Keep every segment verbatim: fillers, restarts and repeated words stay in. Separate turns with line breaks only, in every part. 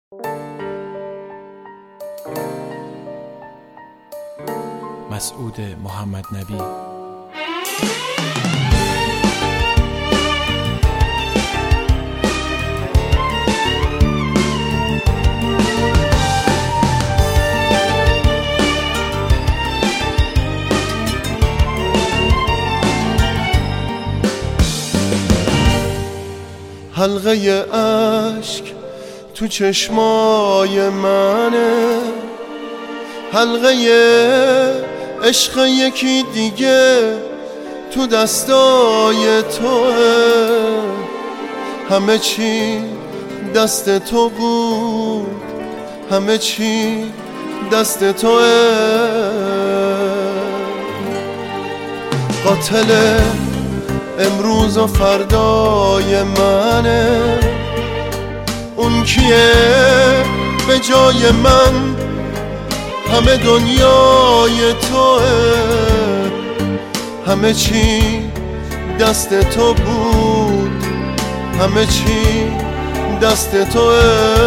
مسعود محمد نبی.
حلقه اشک تو چشمای منه، حلقه عشق یکی دیگه تو دستای توه. همه چی دست تو بود، همه چی دست توه. قاتل امروز و فردای منه، اون کیه به جای من؟ همه دنیای توه، همه چی دست تو بود، همه چی دست توه.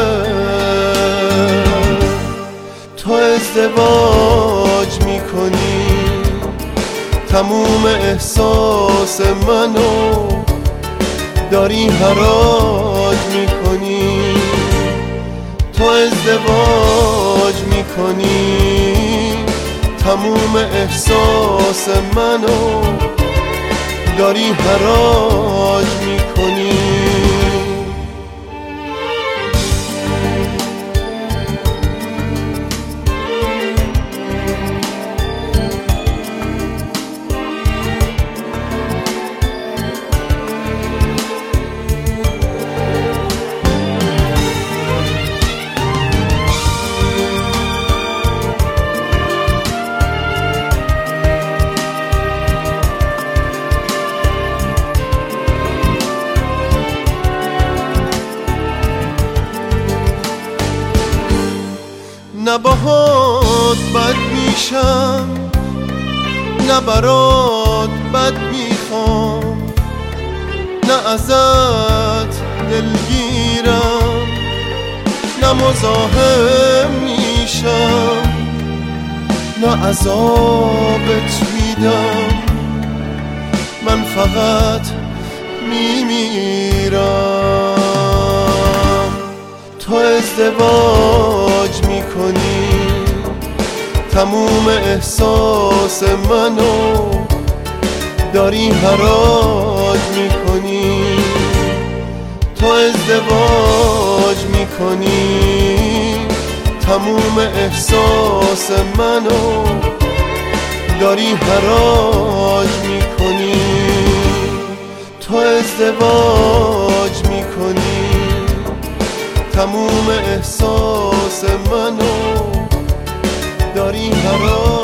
تو ازدواج میکنی، تموم احساس منو داری حراج میکنی. تو ازدواج میکنی، تموم احساس منو داری حراج میکنی. نه باهات بد میشم، نه برات بد میخوام، نه ازت دلگیرم، نه مزاحم میشم، نه عذابت میدم. من فقط میمیرم. تو ازدواج میکنی، تموم احساس منو داری حراج میکنی. تو ازدواج میکنی، تموم احساس منو داری حراج میکنی. تو ازدواج میکنی، تموم احساس منو داری حراج